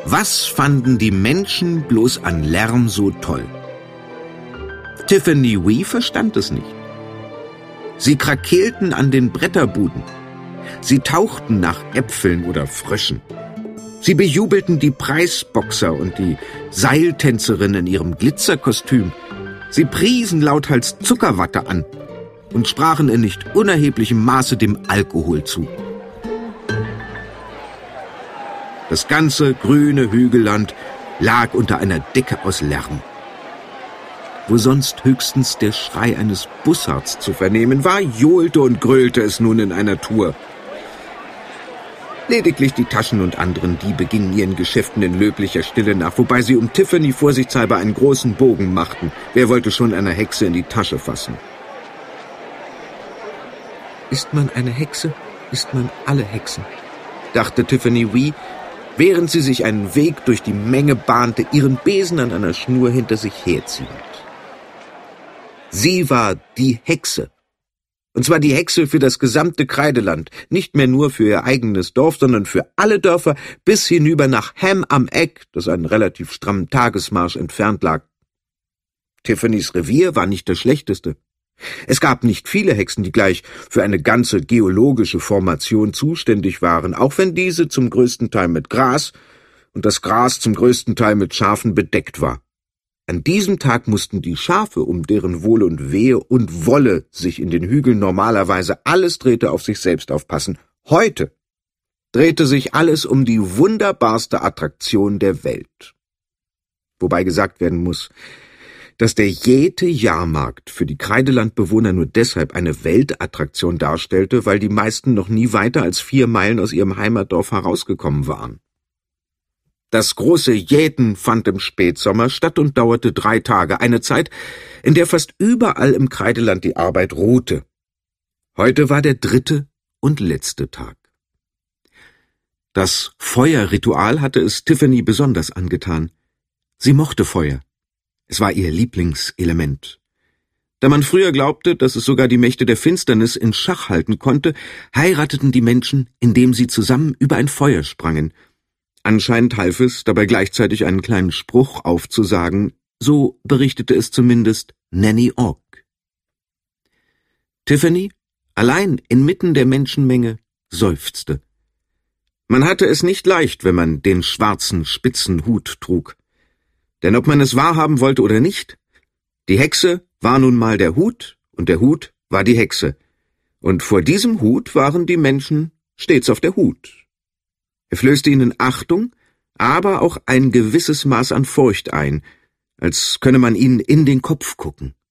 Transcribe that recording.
Was fanden die Menschen bloß an Lärm so toll? Tiffany Wee verstand es nicht. Sie krakeelten an den Bretterbuden. Sie tauchten nach Äpfeln oder Fröschen. Sie bejubelten die Preisboxer und die Seiltänzerin in ihrem Glitzerkostüm. Sie priesen lauthals Zuckerwatte an und sprachen in nicht unerheblichem Maße dem Alkohol zu. Das ganze grüne Hügelland lag unter einer Decke aus Lärm. Wo sonst höchstens der Schrei eines Bussards zu vernehmen war, johlte und gröhlte es nun in einer Tour. Lediglich die Taschen- und anderen Diebe gingen ihren Geschäften in löblicher Stille nach, wobei sie um Tiffany vorsichtshalber einen großen Bogen machten. Wer wollte schon einer Hexe in die Tasche fassen? Ist man eine Hexe, ist man alle Hexen, dachte Tiffany Wee, während sie sich einen Weg durch die Menge bahnte, ihren Besen an einer Schnur hinter sich herziehend. Sie war die Hexe. Und zwar die Hexe für das gesamte Kreideland, nicht mehr nur für ihr eigenes Dorf, sondern für alle Dörfer bis hinüber nach Ham am Egg, das einen relativ strammen Tagesmarsch entfernt lag. Tiffany's Revier war nicht das schlechteste. Es gab nicht viele Hexen, die gleich für eine ganze geologische Formation zuständig waren, auch wenn diese zum größten Teil mit Gras und das Gras zum größten Teil mit Schafen bedeckt war. An diesem Tag mussten die Schafe, um deren Wohle und Wehe und Wolle sich in den Hügeln normalerweise alles drehte, auf sich selbst aufpassen. Heute drehte sich alles um die wunderbarste Attraktion der Welt. Wobei gesagt werden muss, dass der Jete Jahrmarkt für die Kreidelandbewohner nur deshalb eine Weltattraktion darstellte, weil die meisten noch nie weiter als 4 Meilen aus ihrem Heimatdorf herausgekommen waren. Das große Jäten fand im Spätsommer statt und dauerte 3 Tage, eine Zeit, in der fast überall im Kreideland die Arbeit ruhte. Heute war der 3. und letzte Tag. Das Feuerritual hatte es Tiffany besonders angetan. Sie mochte Feuer. Es war ihr Lieblingselement. Da man früher glaubte, dass es sogar die Mächte der Finsternis in Schach halten konnte, heirateten die Menschen, indem sie zusammen über ein Feuer sprangen. Anscheinend half es, dabei gleichzeitig einen kleinen Spruch aufzusagen, so berichtete es zumindest Nanny Ogg. Tiffany, allein inmitten der Menschenmenge, seufzte. Man hatte es nicht leicht, wenn man den schwarzen, spitzen Hut trug. Denn ob man es wahrhaben wollte oder nicht, die Hexe war nun mal der Hut und der Hut war die Hexe. Und vor diesem Hut waren die Menschen stets auf der Hut. Er flößte ihnen Achtung, aber auch ein gewisses Maß an Furcht ein, als könne man ihnen in den Kopf gucken.